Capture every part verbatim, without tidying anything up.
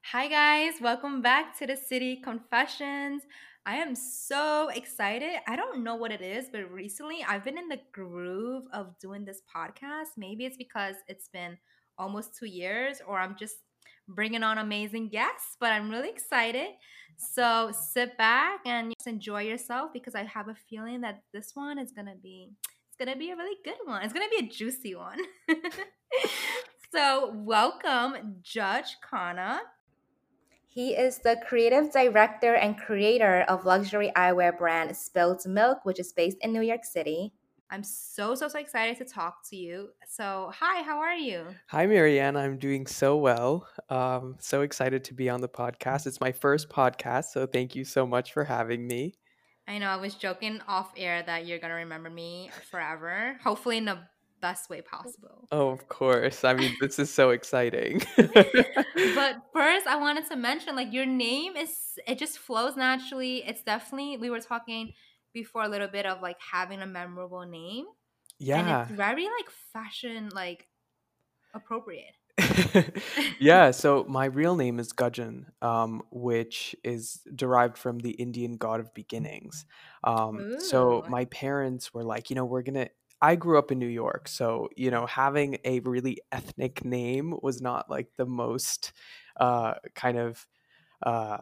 Hi, guys. Welcome back to the City Confessions. I am so excited. I don't know what it is, but recently I've been in the groove of doing this podcast. Maybe it's because it's been almost two years, or I'm just bringing on amazing guests, but I'm really excited. So sit back and just enjoy yourself because I have a feeling that this one is going to be. It's gonna be a really good one. It's gonna be a juicy one. So, welcome, Judge Kana. He is the creative director and creator of luxury eyewear brand Spilled Milk, which is based in New York City. I'm so, so, so excited to talk to you. So, hi, how are you? Hi, Marianne. I'm doing so well. Um, so excited to be on the podcast. It's my first podcast, so thank you so much for having me. I know I was joking off air that you're going to remember me forever, hopefully in the best way possible. Oh, of course. I mean, this is so exciting. But first, I wanted to mention like your name is, it just flows naturally. It's definitely, we were talking before a little bit of like having a memorable name, and it's Yeah. very like fashion, like appropriate. Yeah, so my real name is Gajan, um, which is derived from the Indian god of beginnings. Um, so Ooh. my parents were like, you know, we're gonna. I grew up in New York, so you know, having a really ethnic name was not like the most uh, kind of uh,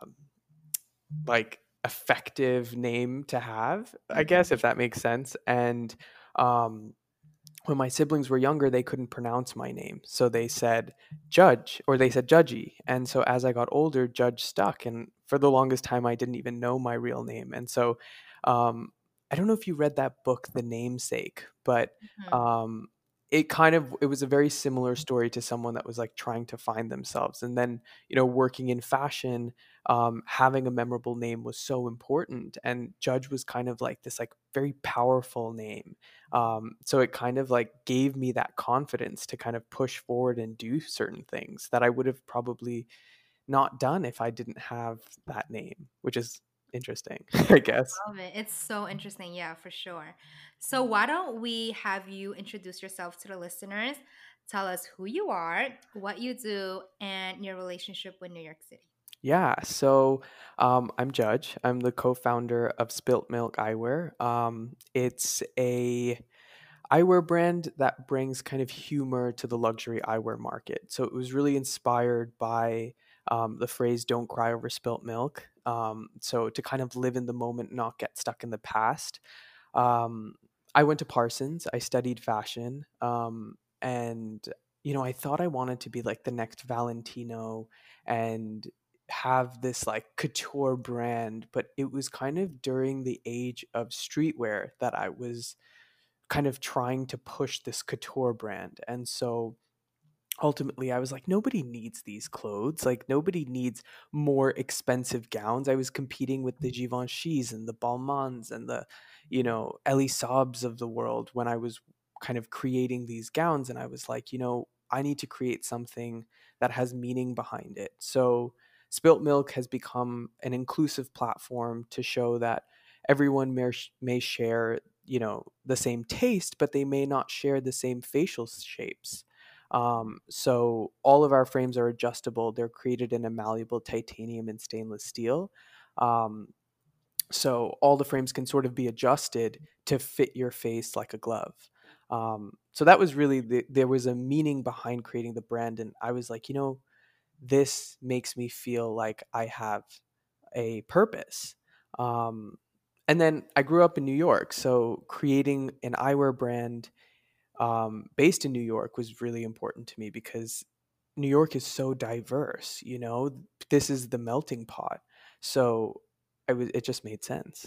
like effective name to have, I guess, Mhm. if that makes sense. And um, when my siblings were younger, they couldn't pronounce my name. So they said Judge or they said Judgy. And so as I got older, Judge stuck. And for the longest time, I didn't even know my real name. And so um, I don't know if you read that book, The Namesake, but Mhm. um, it kind of it was a very similar story to someone that was like trying to find themselves. And then, you know, working in fashion, um, having a memorable name was so important. And Judge was kind of like this like very powerful name, um, so it kind of like gave me that confidence to kind of push forward and do certain things that I would have probably not done if I didn't have that name, which is interesting, I guess. Love it. It's so interesting. Yeah, for sure. So, why don't we have you introduce yourself to the listeners? Tell us who you are, what you do, and your relationship with New York City. Yeah, so um, I'm Judge. I'm the co-founder of Spilt Milk Eyewear. Um, it's a eyewear brand that brings kind of humor to the luxury eyewear market. So it was really inspired by um, the phrase "Don't cry over spilt milk." Um, so to kind of live in the moment, not get stuck in the past. Um, I went to Parsons. I studied fashion, um, and you know, I thought I wanted to be like the next Valentino and have this like couture brand, but it was kind of during the age of streetwear that I was kind of trying to push this couture brand. And so ultimately I was like, nobody needs these clothes. Like nobody needs more expensive gowns. I was competing with the Givenchy's and the Balmains and the, you know, Ellie Saabs of the world when I was kind of creating these gowns. And I was like, you know, I need to create something that has meaning behind it. So Spilt Milk has become an inclusive platform to show that everyone may, may share, you know, the same taste, but they may not share the same facial shapes. Um, so all of our frames are adjustable. They're created in a malleable titanium and stainless steel. Um, so all the frames can sort of be adjusted to fit your face like a glove. Um, so that was really the, there was a meaning behind creating the brand, and I was like, you know, this makes me feel like I have a purpose. Um, and then I grew up in New York, so creating an eyewear brand um, based in New York was really important to me because New York is so diverse. You know, this is the melting pot. So I was, it just made sense.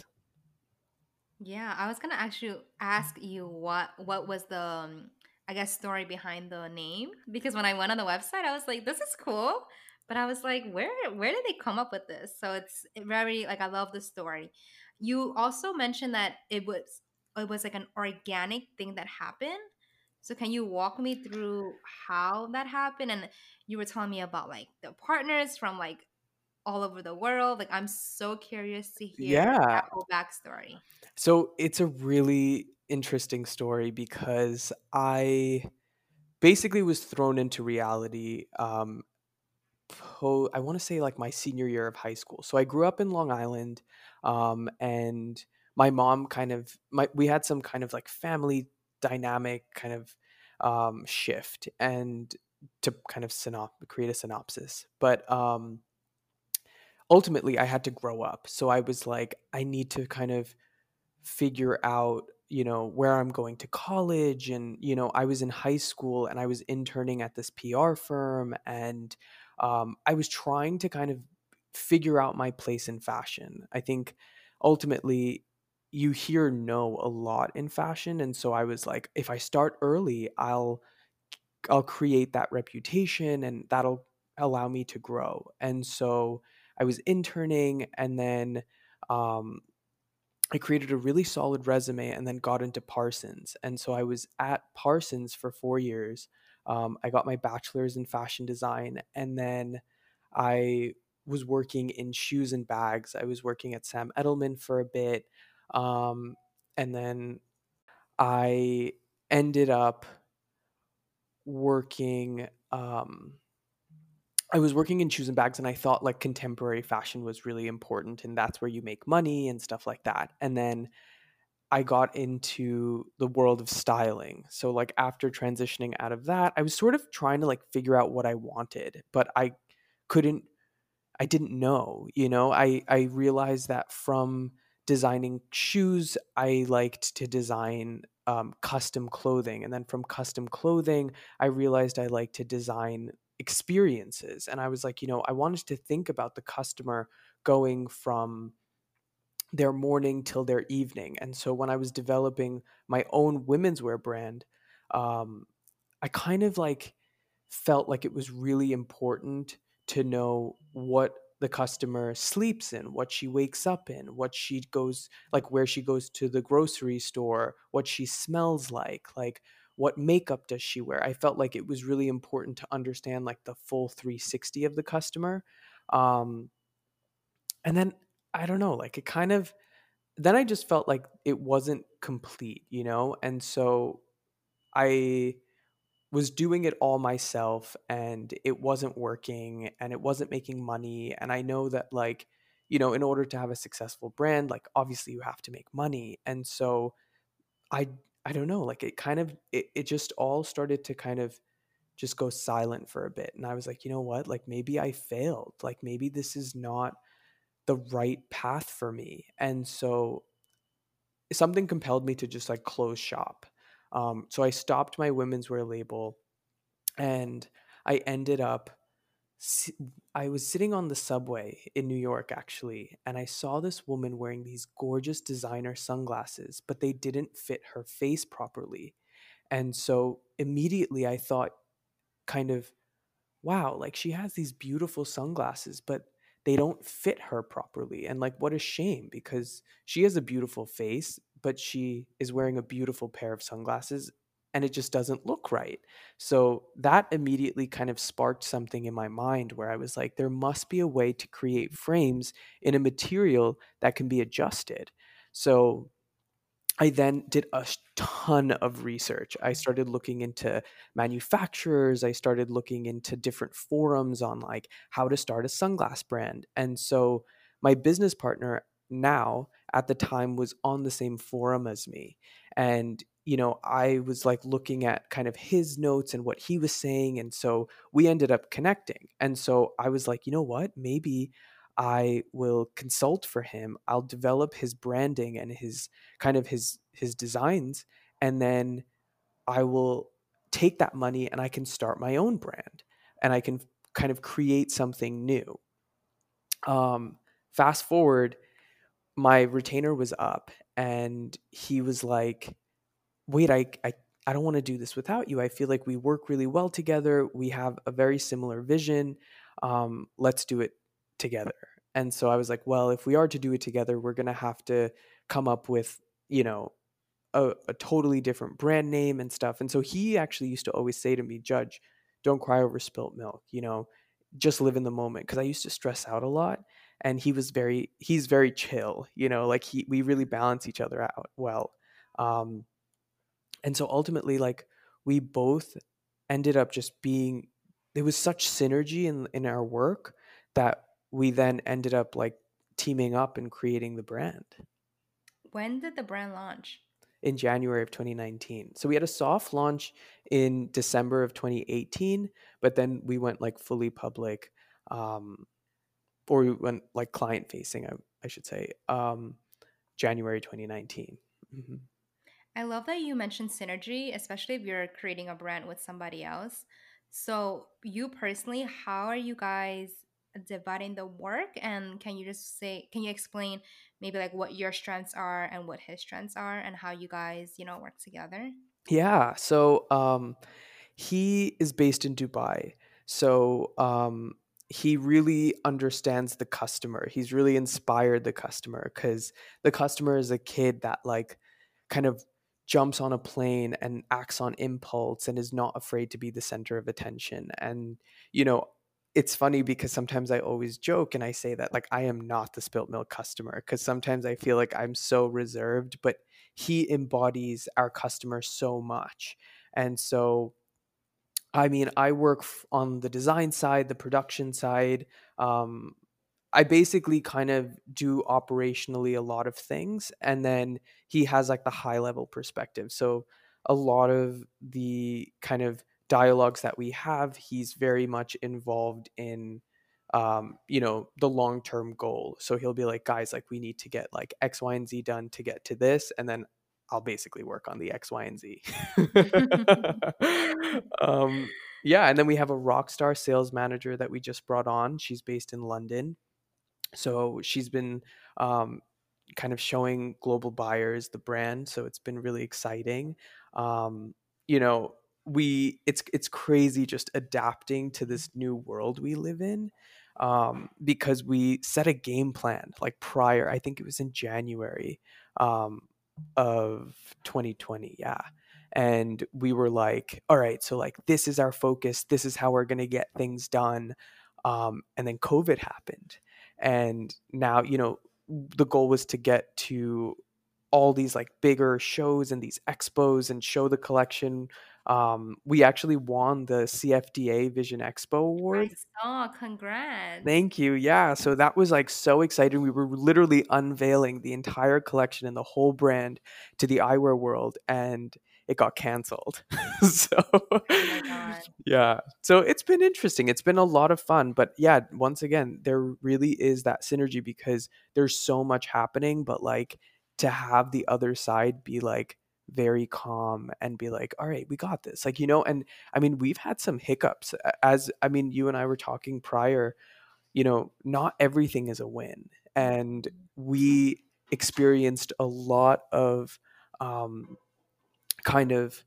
Yeah, I was gonna actually ask you what what was the um, I guess story behind the name, because when I went on the website, I was like, this is cool, but I was like, where where did they come up with this? So it's very like I love the story. You also mentioned that it was it was like an organic thing that happened. So can you walk me through how that happened? And you were telling me about like the partners from like all over the world. Like I'm so curious to hear Yeah. that whole backstory. So it's a really interesting story because I basically was thrown into reality um, suppose I want to say like my senior year of high school. So I grew up in Long Island, um, and my mom kind of my we had some kind of like family dynamic kind of um, shift, and to kind of synop- create a synopsis. But um, ultimately, I had to grow up. So I was like, I need to kind of figure out, you know, where I'm going to college. And, you know, I was in high school and I was interning at this P R firm. And um, I was trying to kind of figure out my place in fashion. I think ultimately you hear no a lot in fashion. And so I was like, if I start early, I'll I'll create that reputation and that'll allow me to grow. And so I was interning, and then um, I created a really solid resume and then got into Parsons. And so I was at Parsons for four years. Um, I got my bachelor's in fashion design, and then I was working in shoes and bags. I was working at Sam Edelman for a bit. Um, and then I ended up working. Um, I was working in shoes and bags, and I thought like contemporary fashion was really important, and that's where you make money and stuff like that. And then I got into the world of styling. So like after transitioning out of that, I was sort of trying to like figure out what I wanted, but I couldn't I didn't know, you know. I I realized that from designing shoes, I liked to design um, custom clothing, and then from custom clothing, I realized I liked to design experiences. And I was like, you know, I wanted to think about the customer going from their morning till their evening. And so when I was developing my own women's wear brand, um, I kind of like felt like it was really important to know what the customer sleeps in, what she wakes up in, what she goes like where she goes to the grocery store, what she smells like, like what makeup does she wear. I felt like it was really important to understand like the full three sixty of the customer. Um, and then I don't know, like it kind of then I just felt like it wasn't complete, you know? And so I was doing it all myself, and it wasn't working, and it wasn't making money. And I know that, like, you know, in order to have a successful brand, like obviously you have to make money. And so I I don't know, like it kind of it, it just all started to kind of just go silent for a bit. And I was like, you know what? Like maybe I failed. Like maybe this is not the right path for me. And so something compelled me to just like close shop. Um, so I stopped my women's wear label, and I ended up. si- I was sitting on the subway in New York actually, and I saw this woman wearing these gorgeous designer sunglasses, but they didn't fit her face properly. And so immediately I thought, kind of, wow, like she has these beautiful sunglasses, but they don't fit her properly. And like, what a shame, because she has a beautiful face, but she is wearing a beautiful pair of sunglasses and it just doesn't look right. So that immediately kind of sparked something in my mind where I was like, there must be a way to create frames in a material that can be adjusted. So I then did a sh- ton of research. I started looking into manufacturers. I started looking into different forums on like how to start a sunglass brand. And so my business partner now at the time was on the same forum as me. And you know, I was like looking at kind of his notes and what he was saying, and so we ended up connecting. And so I was like, you know what? Maybe I will consult for him. I'll develop his branding and his kind of his his designs, and then I will take that money and I can start my own brand, and I can kind of create something new. Um, fast forward, my retainer was up, and he was like, "Wait, I I I don't want to do this without you. I feel like we work really well together. We have a very similar vision. Um, let's do it together." And so I was like, "Well, if we are to do it together, we're gonna have to come up with, you know, a, a totally different brand name and stuff." And so he actually used to always say to me, "Judge, don't cry over spilt milk, you know, just live in the moment." Because I used to stress out a lot. And he was very, he's very chill, you know, like he, we really balance each other out well. Um, and so ultimately, like we both ended up just being there was such synergy in in our work that we then ended up like teaming up and creating the brand When did the brand launch? in January of twenty nineteen. So we had a soft launch in December of twenty eighteen, but then we went like fully public, um, or we went like client facing, I, I should say, um, January twenty nineteen. Mhm. I love that you mentioned synergy, especially if you're creating a brand with somebody else. So, you personally, how are you guys dividing the work? And can you just say, can you explain maybe like what your strengths are and what his strengths are and how you guys, you know, work together? Yeah. So um, he is based in Dubai. So um, he really understands the customer. He's really inspired the customer because the customer is a kid that like kind of jumps on a plane and acts on impulse and is not afraid to be the center of attention. And, you know, it's funny because sometimes I always joke and I say that like I am not the spilt milk customer because sometimes I feel like I'm so reserved, but he embodies our customer so much. And so I mean, I work f- on the design side, the production side. Um, I basically kind of do operationally a lot of things, and then he has like the high level perspective. So a lot of the kind of dialogues that we have, he's very much involved in, um, you know, the long term goal. So he'll be like, guys, like we need to get like X, Y, and Z done to get to this, and then I'll basically work on the X, Y, and Z. um, yeah, and then we have a rock star sales manager that we just brought on. She's based in London, so she's been um, kind of showing global buyers the brand. So it's been really exciting. Um, you know, we it's it's crazy just adapting to this new world we live in, um, because we set a game plan like prior. I think it was in January um, of twenty twenty. Yeah. And we were like, all right, so like this is our focus. This is how we're going to get things done. Um, and then COVID happened, and now, you know, the goal was to get to all these like bigger shows and these expos and show the collection. Um, we actually won the C F D A Vision Expo I Award. saw, congrats. Thank you. Yeah. So that was like so exciting. We were literally unveiling the entire collection and the whole brand to the eyewear world, and it got canceled. So, Oh my God. yeah. So it's been interesting. It's been a lot of fun. But yeah, once again, there really is that synergy because there's so much happening, but like to have the other side be like very calm and be like, all right, we got this. Like, you know, and I mean, we've had some hiccups a- as I mean, you and I were talking prior, you know, not everything is a win. And Mhm. we experienced a lot of um, kind of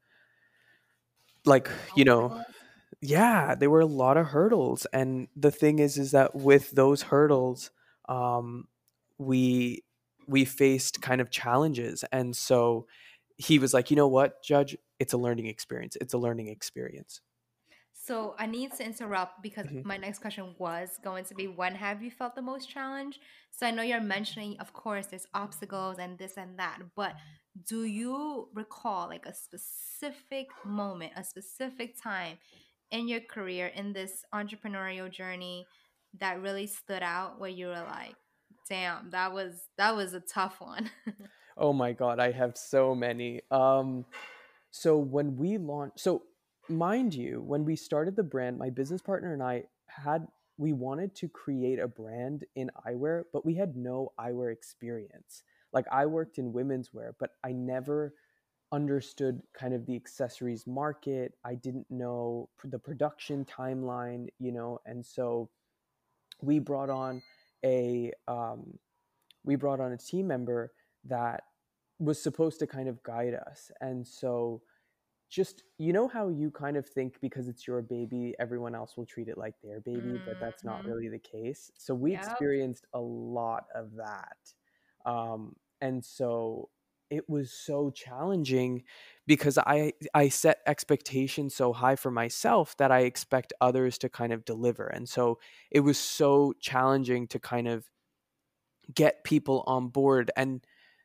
like, you know, Obstacles? yeah, there were a lot of hurdles. And the thing is, is that with those hurdles, um, we we faced kind of challenges. And so he was like, you know what, Judge, it's a learning experience. It's a learning experience. So I need to interrupt because Mhm. my next question was going to be when have you felt the most challenge? So I know you're mentioning, of course, there's obstacles and this and that, but do you recall like a specific moment, a specific time in your career in this entrepreneurial journey that really stood out where you were like, damn, that was that was a tough one. Oh my God, I have so many. Um, So when we launched, so mind you, when we started the brand, my business partner and I had we wanted to create a brand in eyewear, but we had no eyewear experience. Like I worked in women's wear, but I never understood kind of the accessories market. I didn't know pr- the production timeline, you know, and so we brought on a um, we brought on a team member that was supposed to kind of guide us, and so just you know how you kind of think because it's your baby everyone else will treat it like their baby, but that's not Hmm. really the case. So we Yep. experienced a lot of that, um, and so it was so challenging because i i set expectations so high for myself that I expect others to kind of deliver, and so it was so challenging to kind of get people on board. And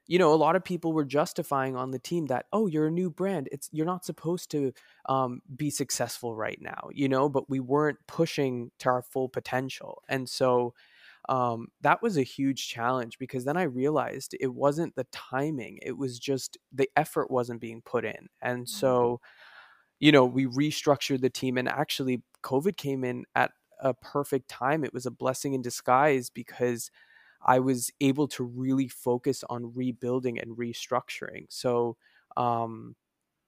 you know, a lot of people were justifying on the team that, oh, you're a new brand. It's you're not supposed to um, be successful right now, you know, but we weren't pushing to our full potential. And so um, that was a huge challenge because then I realized it wasn't the timing, it was just the effort wasn't being put in. And so, you know, we restructured the team, and actually, COVID came in at a perfect time. It was a blessing in disguise because I was able to really focus on rebuilding and restructuring. So, um,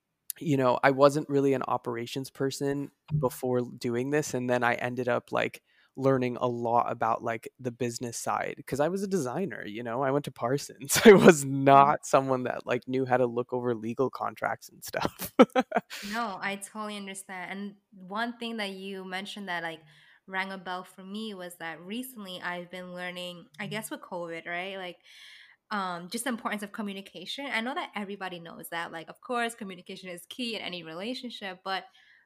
you know, I wasn't really an operations person before doing this. And then I ended up like learning a lot about like the business side because I was a designer, you know, I went to Parsons. I was not someone that like knew how to look over legal contracts and stuff. No, I totally understand. And one thing that you mentioned that like rang a bell for me was that recently I've been learning, I guess with COVID, right? Like um just the importance of communication. I know that everybody knows that. Like of course communication is key in any relationship, but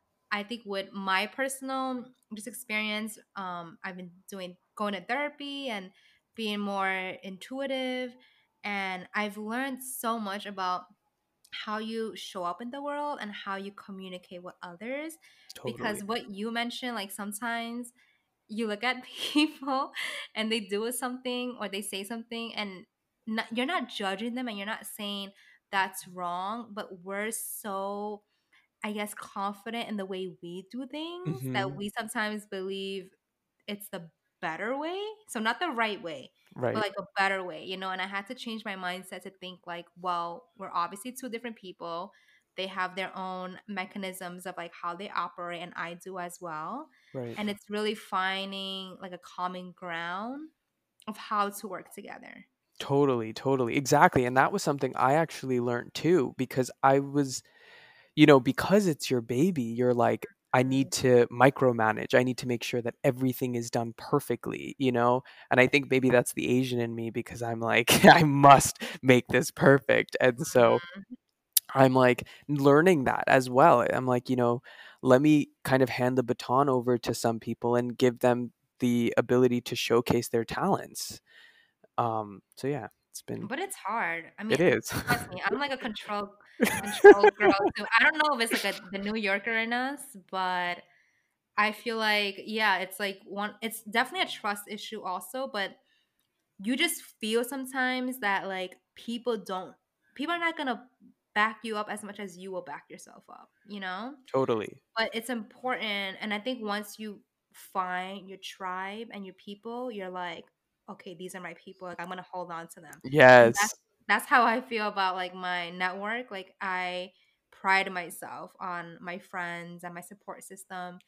I think with my personal just experience, um I've been doing going to therapy and being more intuitive, and I've learned so much about how you show up in the world and how you communicate with others, Totally. because what you mentioned, like sometimes you look at people and they do something or they say something, and not, you're not judging them and you're not saying that's wrong, but we're so, I guess, confident in the way we do things that Hmm. we sometimes believe it's the better way. So not the right way, but Right. like a better way, you know? And I had to change my mindset to think like, well, we're obviously two different people. They have their own mechanisms of like how they operate, and I do as well. Right. And it's really finding like a common ground of how to work together. Totally, totally. Exactly. And that was something I actually learned too because I was, you know, because it's your baby, you're like, I need Mm. to micromanage. I need to make sure that everything is done perfectly, you know? And I think maybe that's the Asian in me because I'm like, I must make this perfect. And so I'm like learning that as well. I'm like, you know, let me kind of hand the baton over to some people and give them the ability to showcase their talents. Um, so yeah, it's been, But it's hard. I it mean, is. trust me, I'm like a control control girl too. I don't know if it's like a the New Yorker in us, but I feel like yeah, it's like one. It's definitely a trust issue also, but you just feel sometimes that like people don't, people are not gonna back you up as much as you will back yourself up, you know? Totally. But it's important, and I think once you find your tribe and your people, you're like, okay, these are my people. Like I'm gonna hold on to them, and that's Yes. that's how I feel about like my network. Like I pride myself on my friends and my support system,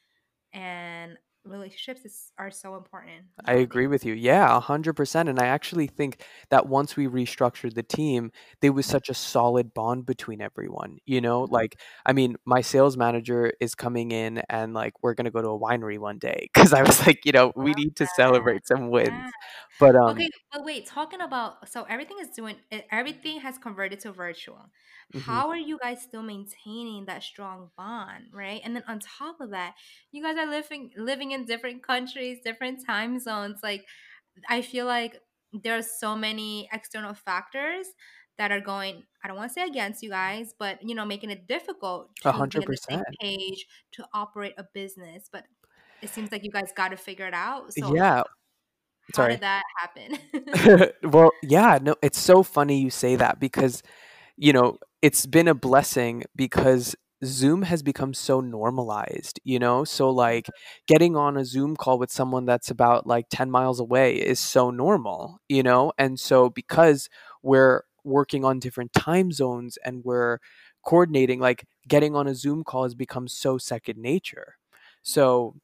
and relationships is, are so important I agree nowadays. with you. Yeah, one hundred percent. And I actually think that once we restructured the team, there was such a solid bond between everyone. You know, like, I mean, my sales manager is coming in and like, we're going to go to a winery one day because I was like, you know, we Love need to that. celebrate some Yeah. wins. But, Okay, um, but wait, talking about, so everything is doing e- everything has converted to virtual. mhm, How are you guys still maintaining that strong bond, right? And then on top of that, you guys are living living in different countries, different time zones. Like I feel like there are so many external factors that are going, I don't want to say against you guys, but you know, making it difficult to be on the same one hundred percent. page to operate a business. But it seems like you guys got to figure it out. So Yeah. how Sorry. did that happen? Well, yeah, no, it's so funny you say that because you know, it's been a blessing because Zoom has become so normalized, you know? So, like, getting on a Zoom call with someone that's about like ten miles away is so normal, you know? And so, because we're working on different time zones and we're coordinating, like, getting on a Zoom call has become so second nature. So,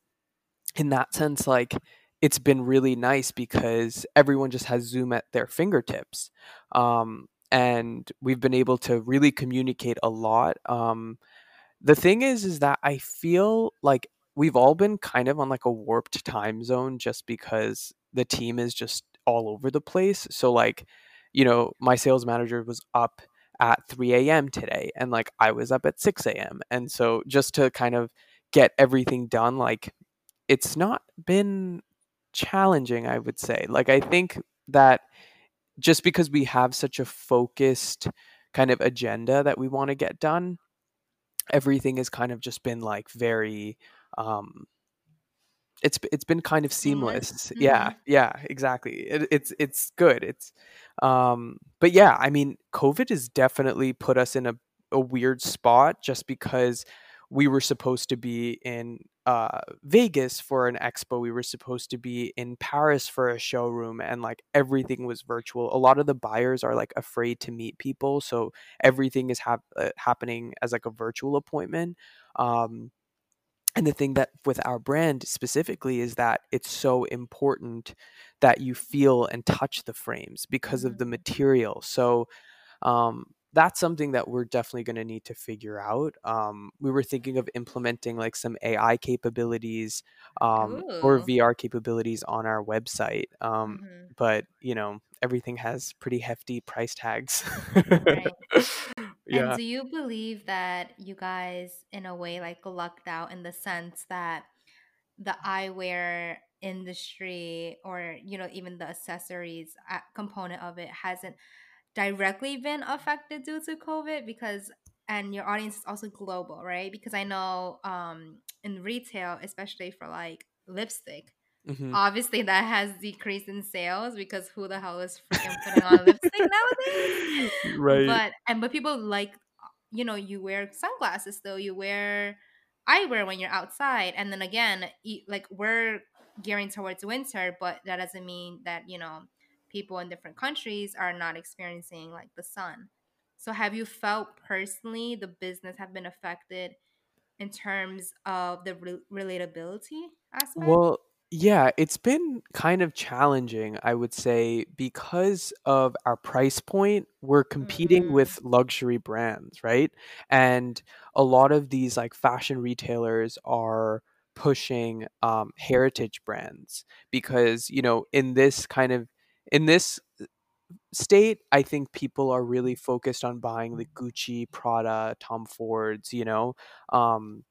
in that sense, like, it's been really nice because everyone just has Zoom at their fingertips. Um, and we've been able to really communicate a lot. Um, the thing is, is that I feel like we've all been kind of on like a warped time zone just because the team is just all over the place. So, like, you know, my sales manager was up at three a m today, and like I was up at six a m. And so, just to kind of get everything done, like, it's not been challenging, I would say. Like, I think that just because we have such a focused kind of agenda that we want to get done, everything has kind of just been like very um it's it's been kind of Seamless. seamless. Yeah, Mm-hmm. yeah, exactly. It, it's it's good. It's um but yeah, I mean, COVID has definitely put us in a a weird spot just because we were supposed to be in uh Vegas for an expo. We were supposed to be in Paris for a showroom, and like everything was virtual. A lot of the buyers are like afraid to meet people, so everything is hap- uh, happening as like a virtual appointment. Um and the thing that with our brand specifically is that it's so important that you feel and touch the frames because of the Mm. material. So um, that's something that we're definitely going to need to figure out. Um, we were thinking of implementing like some A I capabilities um, or Ooh. V R capabilities on our website. Um, Mm-hmm. but you know, everything has pretty hefty price tags. Right. And Yeah. do you believe that you guys, in a way, like lucked out in the sense that the eyewear industry, or you know, even the accessories uh, component of it, hasn't directly been affected due to COVID? Because, and your audience is also global, right? Because I know um, in retail, especially for like lipstick, Hmm. obviously that has decreased in sales because who the hell is freaking putting on lipstick nowadays? Right. But and but people like, you know, you wear sunglasses though, you wear eyewear when you're outside, and then again, e- like we're gearing towards winter, but that doesn't mean that, you know, people in different countries are not experiencing like the sun. So have you felt personally the business have been affected in terms of the re- relatability aspect? Well, yeah, it's been kind of challenging, I would say, because of our price point. We're competing Mm, with luxury brands, right? And a lot of these like fashion retailers are pushing um, heritage brands because, you know, in this kind of in this state, I think people are really focused on buying the Gucci, Prada, Tom Fords, you know. Um,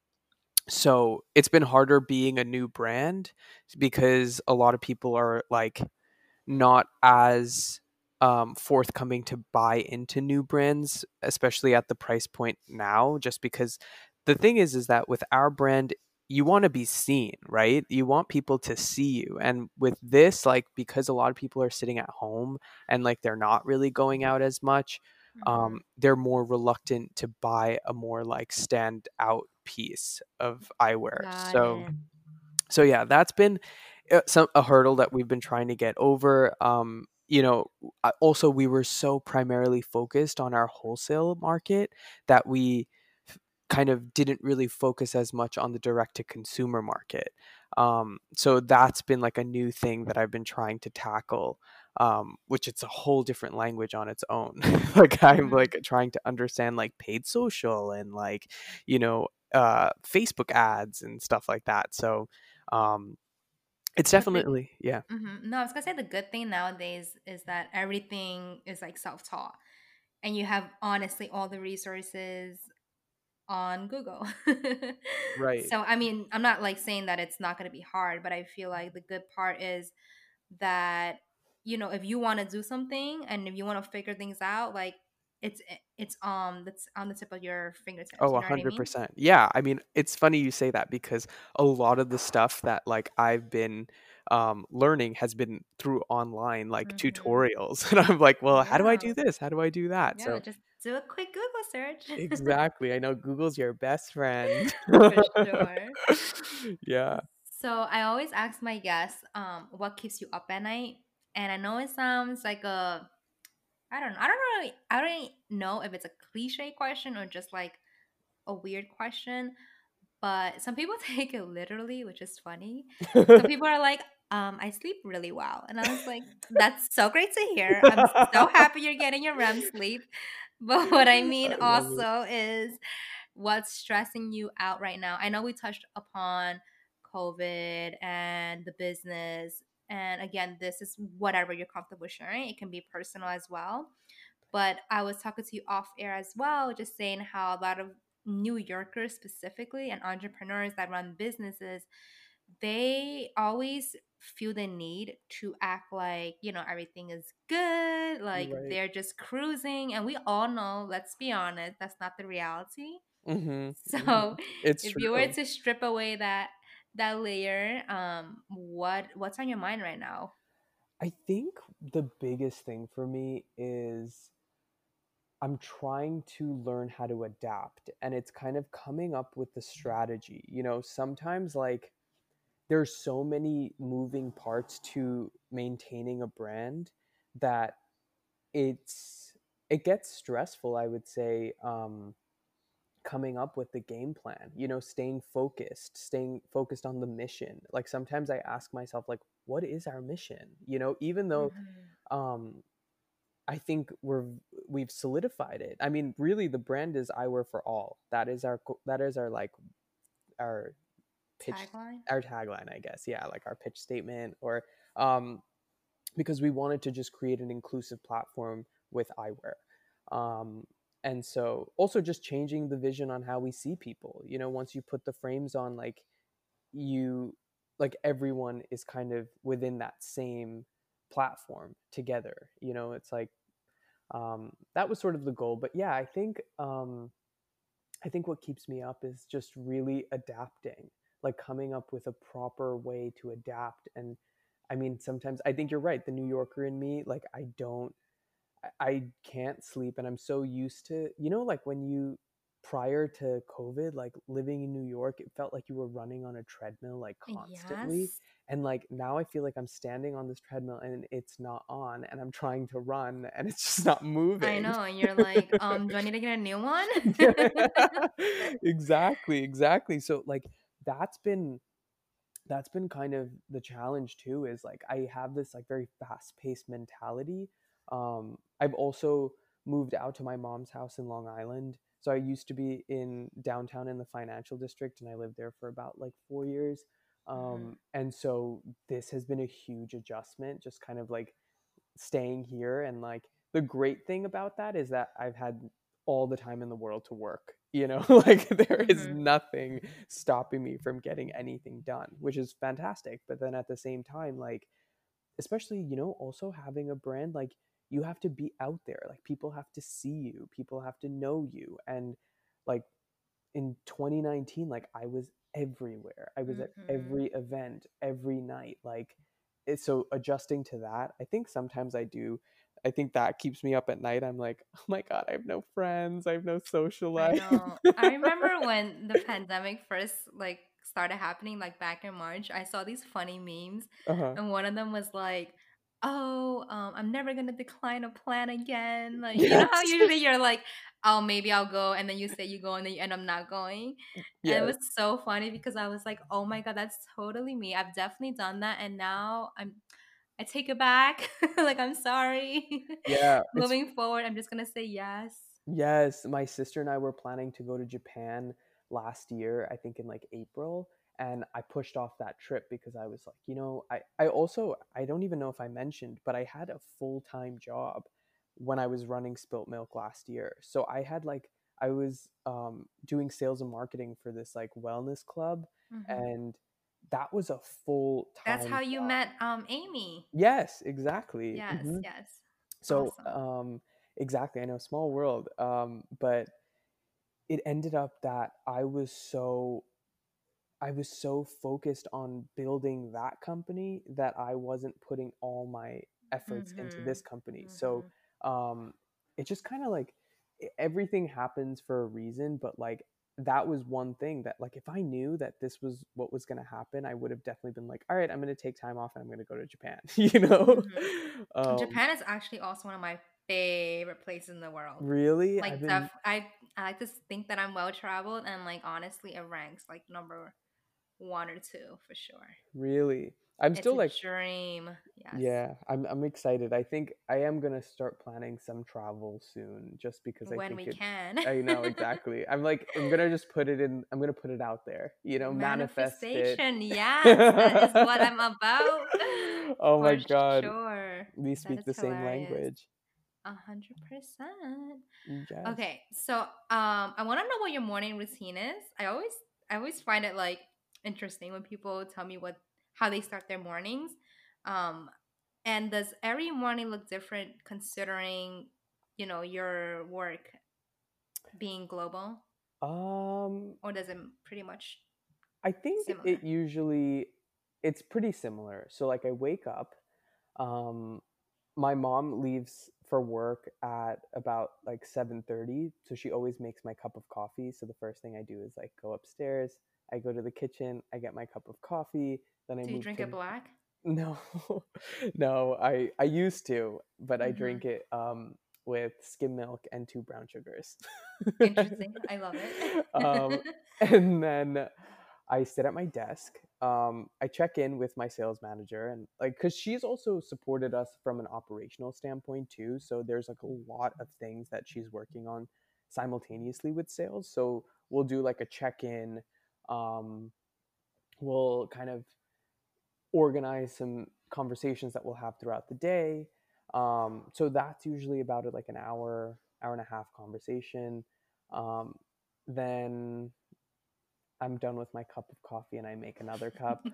so it's been harder being a new brand because a lot of people are like not as um, forthcoming to buy into new brands, especially at the price point now. Just because the thing is, is that with our brand, you want to be seen, right? You want people to see you. And with this, like, because a lot of people are sitting at home and like they're not really going out as much, um, mhm. they're more reluctant to buy a more like stand out piece of eyewear. Got So, it. so yeah, that's been uh, some a hurdle that we've been trying to get over. Um, you know, uh, also we were so primarily focused on our wholesale market that we f- kind of didn't really focus as much on the direct to consumer market. Um, so that's been like a new thing that I've been trying to tackle, um, which it's a whole different language on its own. Like I'm Mhm. like trying to understand like paid social and like, you know, uh, Facebook ads and stuff like that. So um, it's But the definitely yeah. mhm. No, I was gonna say the good thing nowadays is that everything is like self-taught, and you have honestly all the resources on Google. Right. So I mean, I'm not like saying that it's not gonna be hard, but I feel like the good part is that, you know, if you want to do something and if you want to figure things out, like it's it's um that's on the tip of your fingertips. Oh, You know what I mean? one hundred percent. Yeah, I mean, it's funny you say that because a lot of the stuff that, like, I've been, um, learning has been through online, like, Hmm. tutorials, and I'm like, "Well, how do I Yeah. do this? How do I do that?" Yeah, So just do a quick Google search. exactly, I know Google's your best friend. For sure. Yeah. So I always ask my guests, um, what keeps you up at night? And I know it sounds like a, I don't know, I don't really, I don't know if it's a cliche question or just like a weird question, but some people take it literally, which is funny. Some people are like, um, I sleep really well. And I was like, that's so great to hear. I'm so happy you're getting your R E M sleep. But what I mean I love it. also is what's stressing you out right now. I know we touched upon COVID and the business. And again, this is whatever you're comfortable sharing. It can be personal as well. But I was talking to you off air as well, just saying how a lot of New Yorkers specifically and entrepreneurs that run businesses, they always feel the need to act like, you know, everything is good, like Right. they're just cruising. And we all know, let's be honest, that's not the reality. Mhm. So Mhm. It's if you were true. to strip away that that layer, um, what what's on your mind right now? I think the biggest thing for me is I'm trying to learn how to adapt, and it's kind of coming up with the strategy. You know, sometimes like there's so many moving parts to maintaining a brand that it's it gets stressful, I would say, um coming up with the game plan, you know, staying focused, staying focused on the mission. Like sometimes I ask myself like what is our mission? You know, even though Mm-hmm. um I think we're we've solidified it. I mean, really, the brand is eyewear for all. That is our that is our like our pitch, Tagline. our tagline, I guess. Yeah, like our pitch statement, or um, because we wanted to just create an inclusive platform with eyewear. Um, and so also just changing the vision on how we see people. You know, once you put the frames on, like you like everyone is kind of within that same platform together. You know, it's like um, that was sort of the goal. But yeah, I think um, I think what keeps me up is just really adapting, like coming up with a proper way to adapt. And I mean, sometimes I think you're right. The New Yorker in me, like I don't I I can't sleep, and I'm so used to, you know, like when you prior to COVID, like living in New York, it felt like you were running on a treadmill like constantly. Yes. And like now I feel like I'm standing on this treadmill and it's not on, and I'm trying to run and it's just not I moving. know. And you're like, um, do I need to get a new one? Yeah, exactly, exactly. So like that's been that's been kind of the challenge too, is like I have this like very fast-paced mentality. um I've also moved out to my mom's house in Long Island. So I used to be in downtown in the financial district, and I lived there for about like four years. Hmm. Um and so this has been a huge adjustment, just kind of like staying here. And like the great thing about that is that I've had all the time in the world to work, you know. Like there is Hmm. nothing stopping me from getting anything done, which is fantastic. But then at the same time, like especially, you know, also having a brand, like you have to be out there, like people have to see you, people have to know you. And like in twenty nineteen, like I was everywhere, I was at Hmm. every event every night. Like it's so adjusting to that, I think sometimes I do, I think that keeps me up at night. I'm like, oh my god, I have no friends, I have no social I life. know. I remember when the pandemic first like started happening, like back in March, I saw these funny memes, Uh-huh. and one of them was like, "Oh, um, I'm never gonna decline a plan again." Like, you know how Yes. usually you're like, "Oh, maybe I'll go," and then you say you go, and then you end up not going. And it Yes. was so funny because I was like, "Oh my god, that's totally me. I've definitely done that," and now I'm I take it back. Like, I'm sorry. Yeah, it's Moving forward, I'm just gonna say yes. yes, my sister and I were planning to go to Japan last year, I think in like April, and I pushed off that trip because I was like, you know, I I also I don't even know if I mentioned, but I had a full-time job when I was running Spilt Milk last year. So I had like I was um doing sales and marketing for this like wellness club, Mhm. and that was a That's how full-time you job. met um Amy. Yes, exactly. Yes, Mhm. yes. So, Awesome. um exactly, I know, small world. Um but it ended up that I was so I was so focused on building that company that I wasn't putting all my efforts into this Mhm. company. So Mhm. um it just kind of like e- everything happens for a reason. But like that was one thing that, like, if I knew that this was what was going to happen, I would have definitely been like, all right, I'm going to take time off and I'm going to go to Japan, you know. Mhm. um Japan is actually also one of my favorite places in the world. really, I've Like, been def I I like to think that I'm well traveled, and like honestly, it ranks like number one or two for sure. really I'm It's still a like, dream. Yes. yeah, I'm I'm excited. I think I am gonna start planning some travel soon, just because I When think we it. can. I know exactly. I'm like, I'm gonna just put it in. I'm gonna put it out there. You know, manifest it. Manifestation. Yes, that is what I'm about. Oh my For god, sure. we That speak is the same hilarious. language. A hundred percent. Yes. Okay, so um, I want to know what your morning routine is. I always, I always find it like interesting when people tell me what how they start their mornings. Um, and does every morning look different considering, you know, your work being global, Um, or does it pretty much I think it similar? usually it's pretty similar. So like I wake up, um my mom leaves for work at about like seven thirty, so she always makes my cup of coffee. So the first thing I do is like go upstairs, I go to the kitchen, I get my cup of coffee, then I Do you move drink it to black? no. No, I I used to, but I Mm-hmm. drink it um with skim milk and two brown sugars. Interesting. I love um it. and then I sit at my desk. Um, I check in with my sales manager and like because she's also supported us from an operational standpoint too. So there's like a lot of things that she's working on simultaneously with sales. So we'll do like a check in. Um, we'll kind of organize some conversations that we'll have throughout the day. Um, so that's usually about it, like an hour, hour and a half conversation. Um, then I'm done with my cup of coffee and I make another cup.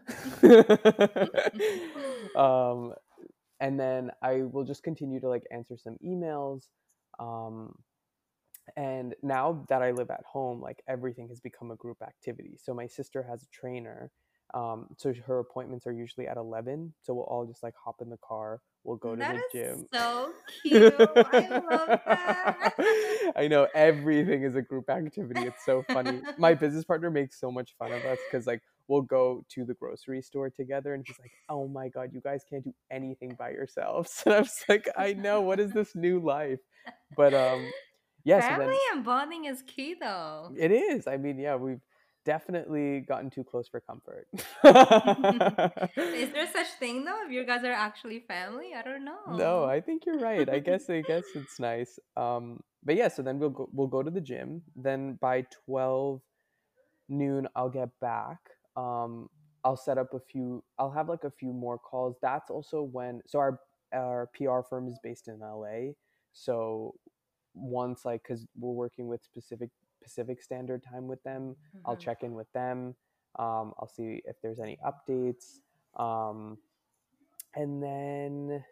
um, and then I will just continue to like answer some emails. Um, and now that I live at home, like everything has become a group activity. So my sister has a trainer. Um, so her appointments are usually at eleven. So we'll all just like hop in the car. We'll go to That the is gym. so cute. I love that. I know everything is a group activity. It's so funny. My business partner makes so much fun of us because like we'll go to the grocery store together and he's like, "Oh my god, you guys can't do anything by yourselves." And I was like, "I know. What is this new life?" But um yeah, so Family then and bonding is key though. it is. I mean, yeah, we've definitely gotten too close for comfort. Is there such thing though? If you guys are actually family? I don't No, know. I think you're right. I guess I guess it's nice. Um, but yeah, so then we'll go, we'll go to the gym. Then by twelve noon, I'll get back. Um, I'll set up a few. I'll have like a few more calls. That's also when. So our our P R firm is based in L A. So once like because we're working with specific Pacific Standard Time with them, I'll Mhm. check in with them. Um, I'll see if there's any updates. Um, and then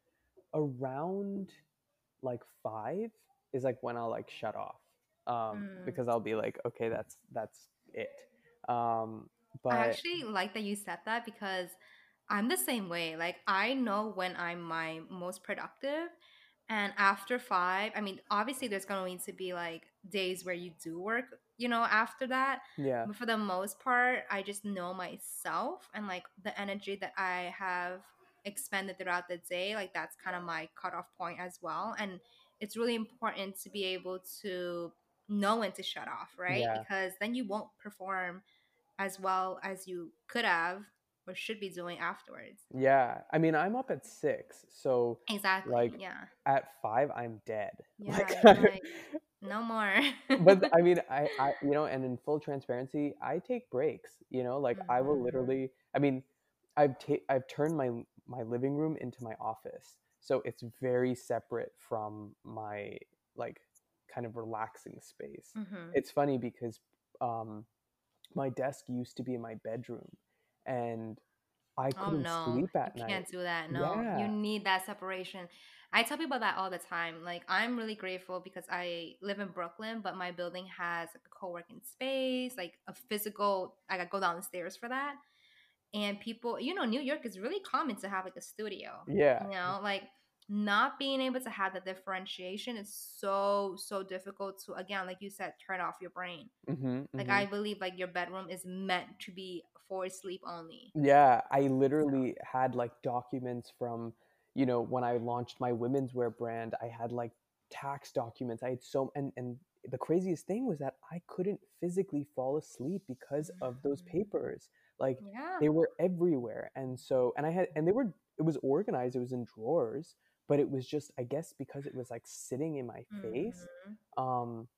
around like five is like when I'll like shut off. Um, Mm. because I'll be like, okay, that's that's it. Um, I but actually like that you said that because I'm the same way. Like I know when I'm my most productive, and after five, I mean, obviously there's going to be like days where you do work, you know, after that. yeah, But for the most part, I just know myself and like the energy that I have expended throughout the day. Like that's kind of my cutoff point as well. And it's really important to be able to know when to shut off, right? yeah, Because then you won't perform as well as you could have or should be doing afterwards. yeah. I mean, I'm up at six, so Exactly. like Yeah. at five, I'm dead. Yeah. Like, You're like, no more. but I mean, I, I, you know, and in full transparency, I take breaks. You know, like I will Mhm. literally. I mean, I've ta- I've turned my my living room into my office, so it's very separate from my like kind of relaxing space. Mhm. It's funny because um, my desk used to be in my bedroom, and I Oh couldn't no, sleep you at night. can't do that. No, you Yeah, need that separation. I tell people that all the time. Like, I'm really grateful because I live in Brooklyn, but my building has like a co-working space, like a physical, like I go down the stairs for that. And people, you know, New York is really common to have like a studio, yeah, you know, like not being able to have the differentiation is so, so difficult to, again, like you said, turn off your brain. hmm Like, hmm I believe like your bedroom is meant to be for sleep only. Yeah, I So, literally had like documents from, you know, when I launched my women's wear brand, I had like tax documents. I had so and and the craziest thing was that I couldn't physically fall asleep because of those mhm. papers. Like Yeah. they were everywhere. And so and I had and they were it was organized, it was in drawers, but it was just I guess because it was like sitting in my face. Mhm. Um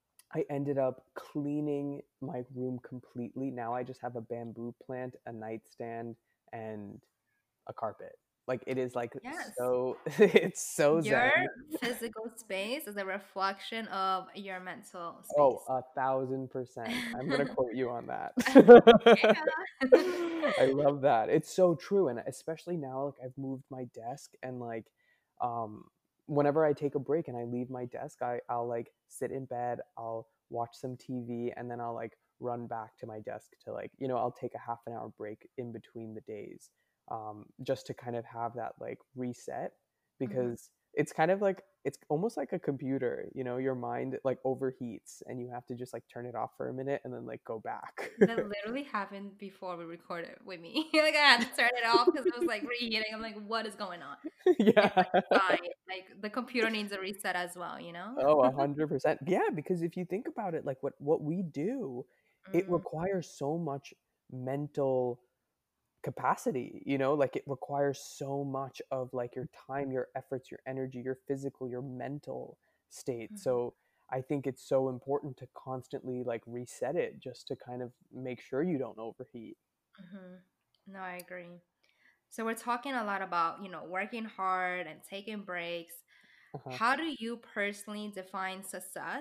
I ended up cleaning my room completely. Now I just have a bamboo plant, a nightstand, and a carpet. Like it is like Yes. so it's so Your zen. physical space is a reflection of your mental Oh, space. a thousand percent. I'm gonna quote you on that. Yeah. I love that. It's so true, and especially now, like I've moved my desk, and like, um, whenever I take a break and I leave my desk, I I'll like sit in bed, I'll watch some T V, and then I'll like run back to my desk to like, you know, I'll take a half an hour break in between the days, um, just to kind of have that like reset Mhm. because it's kind of like it's almost like a computer, you know, your mind like overheats and you have to just like turn it off for a minute and then like go back. That literally happened before we recorded with me. Like I had to turn it off because it was like reheating. I'm like, what is going on? It's Yeah. like a sign. Like the computer needs a reset as well, you know? Oh, a hundred percent. Yeah, because if you think about it, like what what we do, it Mm, requires so much mental capacity, you know, like it requires so much of like your time, your efforts, your energy, your physical, your mental state. mhm, So I think it's so important to constantly like reset it just to kind of make sure you don't overheat. mhm. No, I agree. So we're talking a lot about, you know, working hard and taking breaks. Uh-huh. How do you personally define success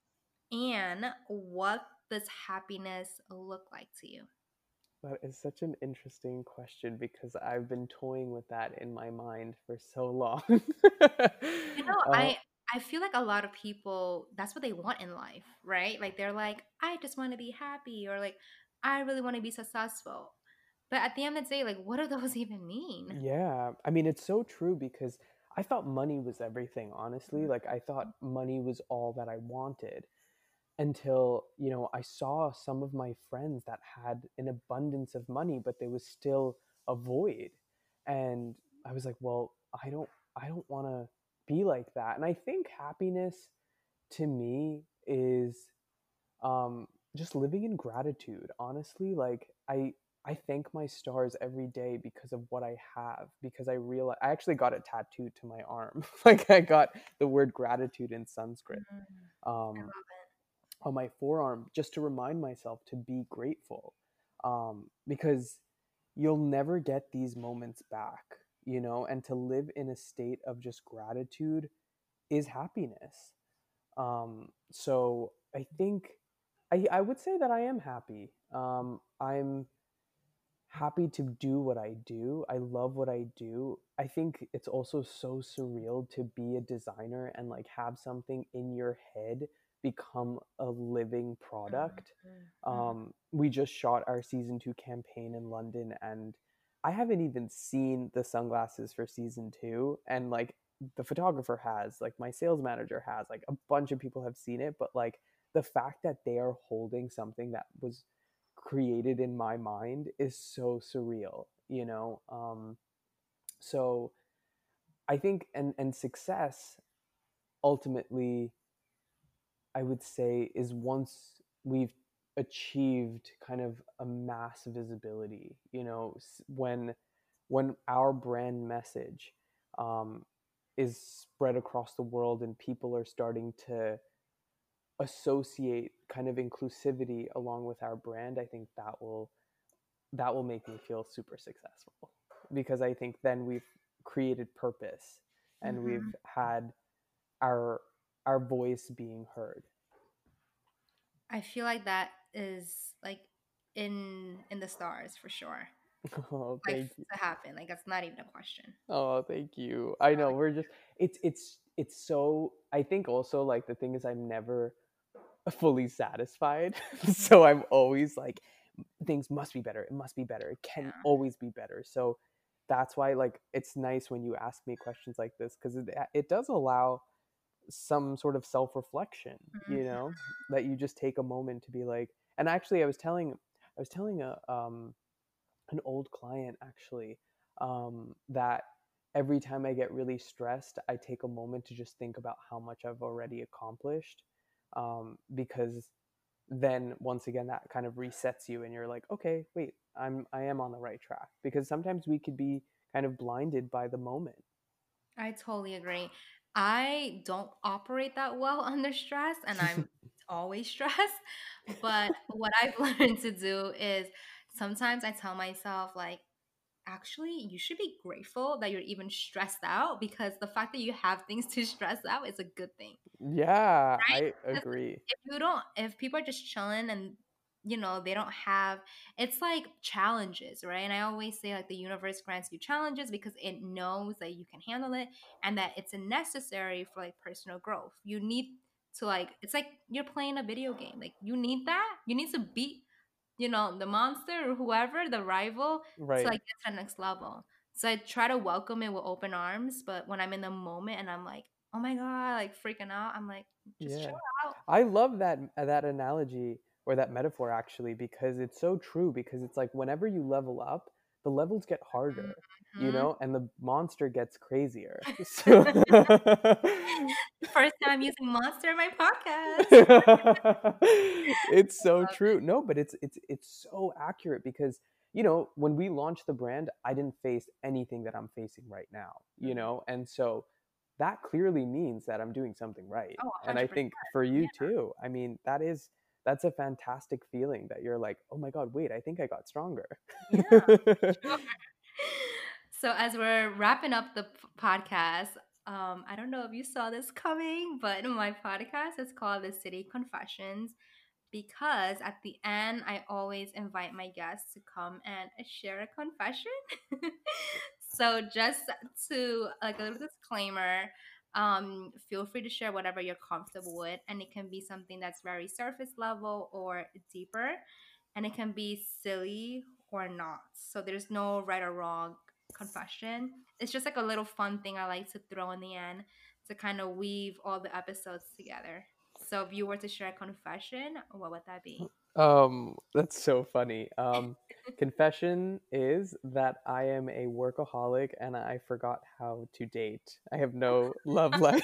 and what does happiness look like to you? That is such an interesting question because I've been toying with that in my mind for so long. You know, uh, I I feel like a lot of people that's what they want in life, right? Like they're like, I just want to be happy or like I really want to be successful. But at the end of the day, like what do those even mean? yeah, I mean, it's so true because I thought money was everything, honestly. Like, I thought money was all that I wanted until, you know, I saw some of my friends that had an abundance of money, but there was still a void. And I was like, well, I don't, I don't want to be like that. And I think happiness to me is um just living in gratitude, honestly. Like i i thank my stars every day because of what I have, because I realize I actually got it tattooed to my arm. Like I got the word gratitude in Sanskrit Mm, I um love on my forearm just to remind myself to be grateful, um because you'll never get these moments back, you know, and to live in a state of just gratitude is happiness. Um, so I think I, I would say that I am happy. Um, I'm happy to do what I do. I love what I do. I think it's also so surreal to be a designer and like have something in your head become a living it. Mhm, product. mhm, Um, we just shot our season two campaign in London, and I haven't even seen the sunglasses for season two. And like the photographer has, like my sales manager has, like a bunch of people have seen it, but like the fact that they are holding something that was created in my mind is so surreal, you know. Um so I think and and success ultimately, I would say, is once we've achieved kind of a mass visibility, you know, when when our brand message um is spread across the world and people are starting to associate kind of inclusivity along with our brand. I think that will that will make me feel super successful because I think then we've created purpose and mhm. we've had our our voice being heard. I feel like that is like in in the stars for sure. Oh, Like thank you. to happen. Like that's not even a question. Oh, thank you. I know we're just it's it's it's so I think also like the thing is I'm never fully satisfied. Mhm. So I'm always like things must be better. It must be better. It can Yeah. always be better. So that's why like it's nice when you ask me questions like this because it, it does allow some sort of self-reflection, you Mhm. know, that you just take a moment to be like. And actually I was telling I was telling a um an old client actually, um that every time I get really stressed I take a moment to just think about how much I've already accomplished, um because then once again that kind of resets you and you're like, okay, wait, i'm I am on the right track, because sometimes we could be kind of blinded by the moment. I totally agree. I don't operate that well under stress and I'm always stressed. But what I've learned to do is sometimes I tell myself, like, actually you should be grateful that you're even stressed out, because the fact that you have things to stress out is a good thing, Yeah, right? I Because agree. if you don't, if people are just chilling and you know they don't have, it's like challenges, right? And I always say like the universe grants you challenges because it knows that you can handle it and that it's necessary for like personal growth. You need to like, it's like you're playing a video game. Like you need that. You need to beat, you know, the monster or whoever, the rival, to Right. like get to the next level. So I try to welcome it with open arms, but when I'm in the moment and I'm like, oh my god, like freaking out, I'm like, just chill Yeah. out. I love that that analogy or that metaphor actually because it's so true because it's like whenever you level up, the levels get harder, you Mhm. know, and the monster gets crazier. So First time using monster in my podcast. it's so Love true. No, but it's it's it's so accurate because you know, when we launched the brand, I didn't face anything that I'm facing right now, it. you Mhm. know? And so that clearly means that I'm doing something right. Oh, And I one hundred percent. think for Yeah. you too. I mean, that is that's a fantastic feeling that you're like, "Oh my god, wait, I think I got stronger." Yeah. Sure. So as we're wrapping up the p- podcast, um, I don't know if you saw this coming, but my podcast is called The City Confessions, because at the end I always invite my guests to come and share a confession. So just to like a little disclaimer, um, feel free to share whatever you're comfortable with, and it can be something that's very surface level or deeper, and it can be silly or not. So there's no right or wrong confession. It's just like a little fun thing I like to throw in the end to kind of weave all the episodes together. So if you were to share a confession, what would that be? Um, that's so funny. Um, confession is that I am a workaholic and I forgot how to date. I have no love life.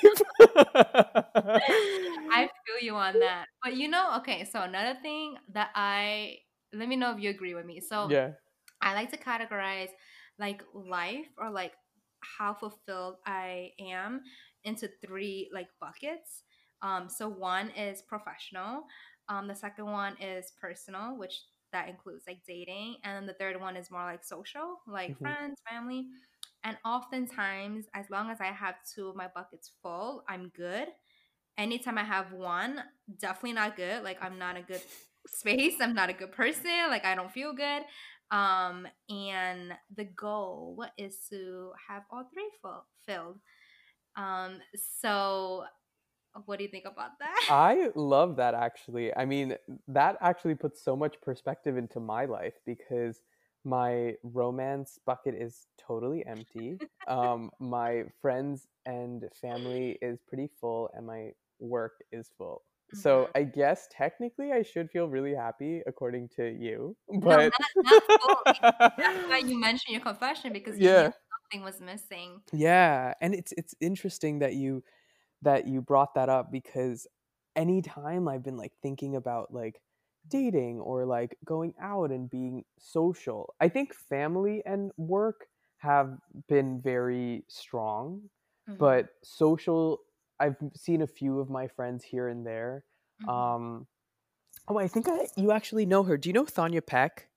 I feel you on that. But you know, okay, so another thing that I, let me know if you agree with me. So Yeah. I like to categorize like life or like how fulfilled I am into three like buckets. Um, so one is professional. Um, the second one is personal, which that includes like dating, and then the third one is more like social, like Mhm. friends, family. And oftentimes, as long as I have two of my buckets full, I'm good. Anytime I have one, definitely not good. Like I'm not a good space. I'm not a good person. Like I don't feel good. Um, and the goal is to have all three full, filled. Um, so what do you think about that? I love that actually. I mean, that actually puts so much perspective into my life because my romance bucket is totally empty. Um, my friends and family is pretty full, and my work is full. So Mhm. I guess technically I should feel really happy according to you, No, but not not fully. That's why you mentioned your confession, because you knew yeah, something was missing. yeah, and it's it's interesting that you that you brought that up because anytime I've been like thinking about like dating or like going out and being social, I think family and work have been very strong, Hmm. but social, I've seen a few of my friends here and there. Hmm. Um, oh, I think I, you actually know her. Do you know Thanya Peck?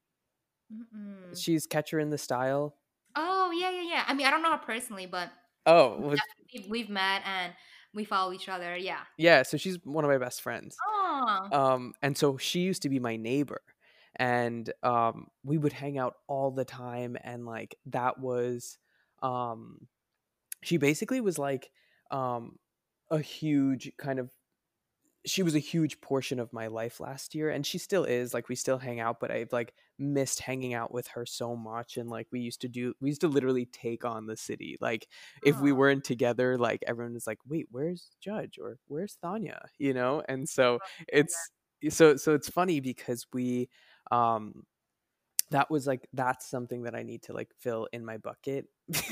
Mm-mm. She's Catcher in the Style. Oh yeah, yeah, yeah. I mean, I don't know her personally, but Oh, was we've, we've met and we follow each other. Yeah. yeah. So she's one of my best friends. Oh. Um, and so she used to be my neighbor, and um, we would hang out all the time. And like that was, um, she basically was like um, a huge kind of. She was a huge portion of my life last year, and she still is. Like we still hang out, but I've like missed hanging out with her so much. And like we used to do, we used to literally take on the city. Like if we Oh. weren't together, like everyone was like, "Wait, where's Judge or where's Thanya?" You know. And so it's so so it's funny because we um that was like that's something that I need to like fill in my bucket.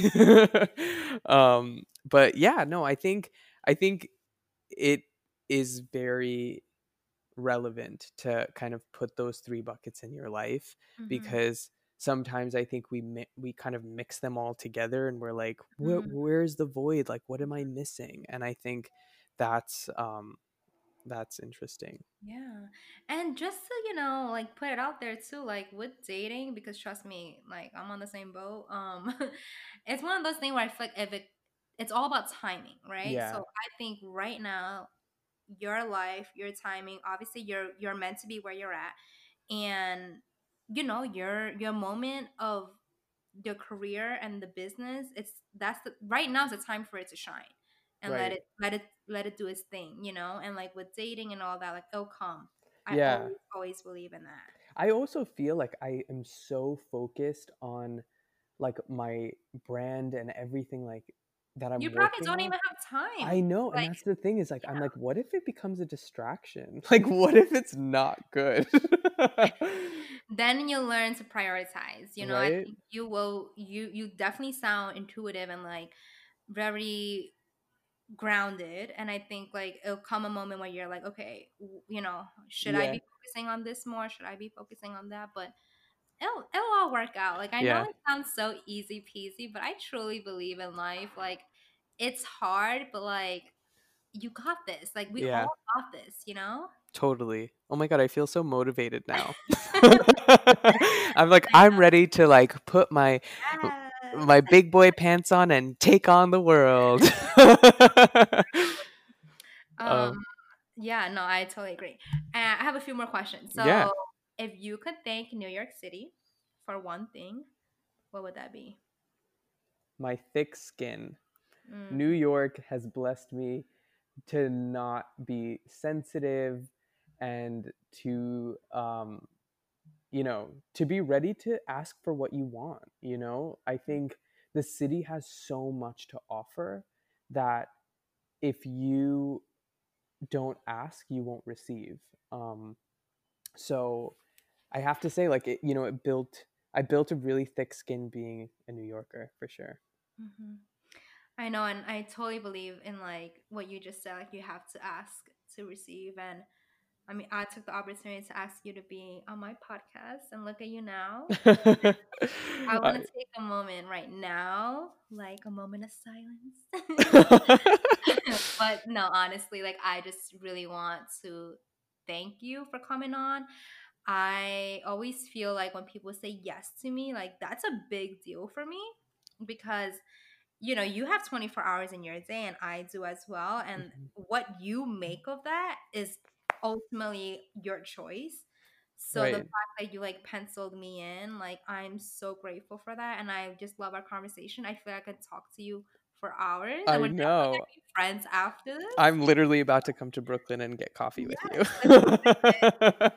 um but yeah, no, I think I think it is very relevant to kind of put those three buckets in your life Mm-hmm. because sometimes I think we mi- we kind of mix them all together and we're like, "Where Mm-hmm. where's the void? Like what am I missing?" And I think that's um That's interesting. Yeah. And just to, you know, like put it out there too, like with dating, because trust me, like I'm on the same boat. Um it's one of those things where I feel like if it it's all about timing, right? So Yeah, I think right now, your life, your timing, obviously you're you're meant to be where you're at. And you know, your your moment of your career and the business, it's that's the right now is the time for it to shine and let right. it let it let it do its thing, you know. And like with dating and all that, like it'll come. I Yeah. always always believe in that. I also feel like I am so focused on like my brand and everything like that You I'm probably working don't on. even have I time. know, and Like, that's the thing is like I'm like, what if it becomes a distraction? Like, what if it's not good? then you learn to prioritize, you know. I Right? think you will you you definitely sound intuitive and like very grounded. And I think like it'll come a moment where you're like, okay, w- you know, should I Yeah. be focusing on this more, should I be focusing on that? But it'll, it'll all work out. Like I know Yeah. it sounds so easy peasy, but I truly believe in life. Like it's hard, but like you got this. Like we Yeah. all got this, you know. Totally. Oh my god, I feel so motivated now. I'm like I I'm ready to like put my know. my big boy pants on and take on the world. um um yeah, no, I totally agree. And I have a few more questions. yeah, So if you could thank New York City for one thing, what would that be? my thick skin. New Mm, York has blessed me to not be sensitive and to um you know to be ready to ask for what you want. you know I think the city has so much to offer that if you don't ask you won't receive. um so I have to say, like, it you know it built I built a really thick skin being a New Yorker for sure. hmm I know, and I totally believe in like what you just said. Like you have to ask to receive, and I mean, I took the opportunity to ask you to be on my podcast, and look at you now. I want to I, take a moment right now, like a moment of silence. But no, honestly, like I just really want to thank you for coming on. I always feel like when people say yes to me, like that's a big deal for me because you know, you have twenty-four hours in your day and I do as well. And Mhm. what you make of that is ultimately your choice. So the Right. fact that you like penciled me in, like I'm so grateful for that. And I just love our conversation. I feel like I could talk to you for hours and I we're definitely know. gonna be friends after this. I'm literally about to come to Brooklyn and get coffee with Yes, you. let's do it.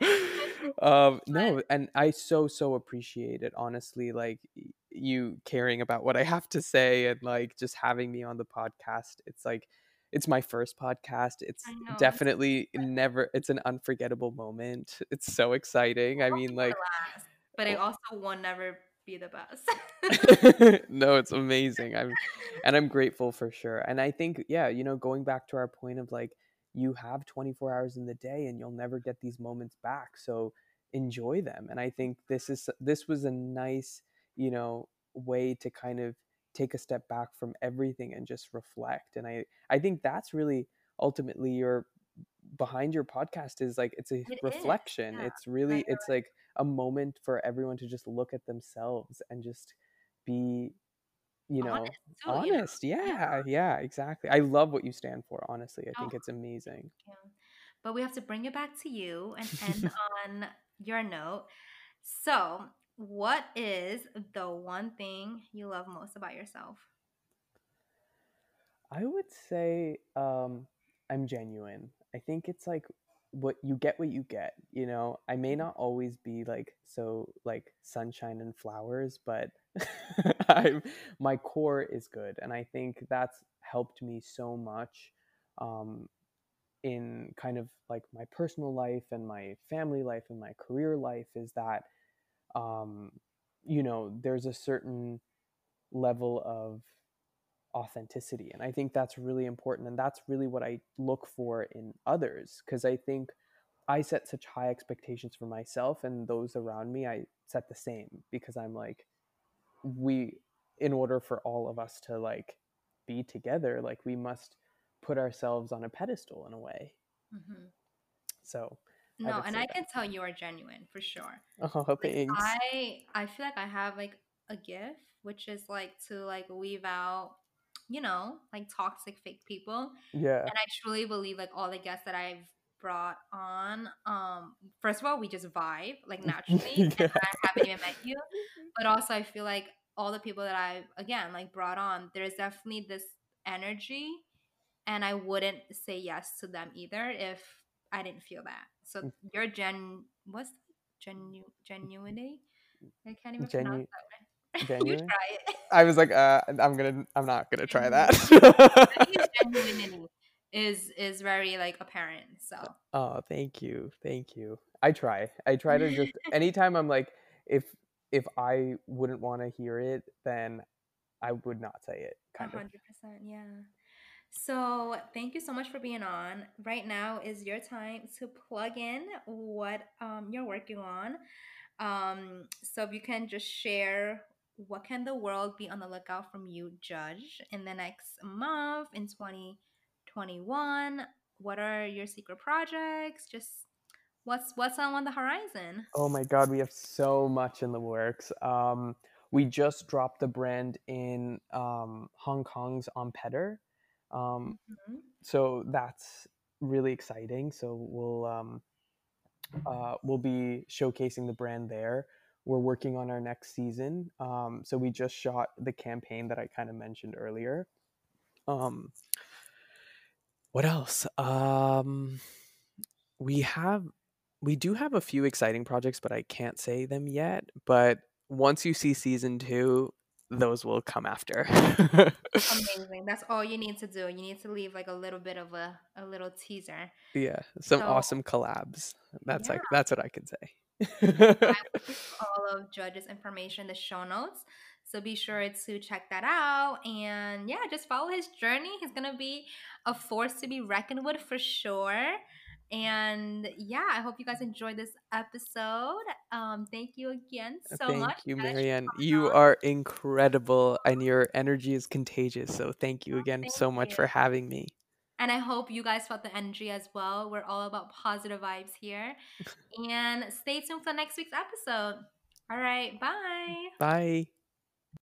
um, no, But and I so so appreciate it. Honestly, like y- you caring about what I have to say and like just having me on the podcast. It's like it's my first podcast. It's I know it's definitely never. It's an unforgettable moment. It's so exciting. I I hope mean, it's the like. last, but it also will never be the best. No, it's amazing. I'm and I'm grateful for sure. And I think, yeah, you know, going back to our point of like you have twenty-four hours in the day and you'll never get these moments back. So enjoy them. And I think this is this was a nice, you know, way to kind of take a step back from everything and just reflect. And I I think that's really ultimately your behind your podcast is like it's a It is. reflection. Yeah. It's And I really it's like a moment for everyone to just look at themselves and just be, you know, honest too, you know? honest. Yeah. Yeah, yeah, exactly. I love what you stand for, honestly. I Oh, think it's amazing. yeah. But we have to bring it back to you and end on your note. So, what is the one thing you love most about yourself? I would say um I'm genuine. I think it's like what you get what you get, you know. I may not always be like so like sunshine and flowers, but I'm my core is good and I think that's helped me so much um in kind of like my personal life and my family life and my career life is that um you know, there's a certain level of authenticity. And I think that's really important. And that's really what I look for in others. Because I think I set such high expectations for myself and those around me, I set the same because I'm like, we, in order for all of us to like be together, like we must put ourselves on a pedestal in a way. Hmm. So I No, would and say I that. can tell you are genuine for sure. Oh, Like thanks. I I feel like I have like a gift, which is like to like weave out, you know, like toxic fake people. Yeah. And I truly believe like all the guests that I've brought on, um, first of all, we just vibe like naturally, and Yeah. I haven't even met you. But also I feel like all the people that I've again like brought on, there's definitely this energy, and I wouldn't say yes to them either if I didn't feel that. So your gen what's genu genuinity? I can't even pronounce Genu that one. You genuine. try it. I was like, uh, I'm gonna, I'm not gonna try Genuine. I that. think your genuinity is is very like apparent. So Oh, thank you, thank you. I try. I try to just anytime I'm like, if if I wouldn't want to hear it, then I would not say it. a Kind of. hundred percent, yeah. So thank you so much for being on. Right now is your time to plug in what um, you're working on. Um, so if you can just share what can the world be on the lookout from you, Judge, in the next month in twenty twenty-one? What are your secret projects? Just what's what's on the horizon? Oh my God, we have so much in the works. Um, we just dropped the brand in um, Hong Kong's on Pedder. Um, Mhm. so that's really exciting. So we'll um, uh, we'll be showcasing the brand there. We're working on our next season. Um, so we just shot the campaign that I kind of mentioned earlier. Um, what else? Um, we have we do have a few exciting projects, but I can't say them yet. But once you see season two, those will come after. Amazing. That's all you need to do. You need to leave like a little bit of a, a little teaser. Yeah, some So awesome collabs. That's yeah, like that's what I can I say. will leave all of Judge's information in the show notes. So be sure to check that out. And yeah, just follow his journey. He's going to be a force to be reckoned with for sure. And yeah, I hope you guys enjoyed this episode. Um, thank you again so much, Thank you, Judge, for Marianne. coming You on. are incredible and your energy is contagious. So thank you again Thank so much you. for having me. And I hope you guys felt the energy as well. We're all about positive vibes here. And stay tuned for next week's episode. All right, bye. Bye.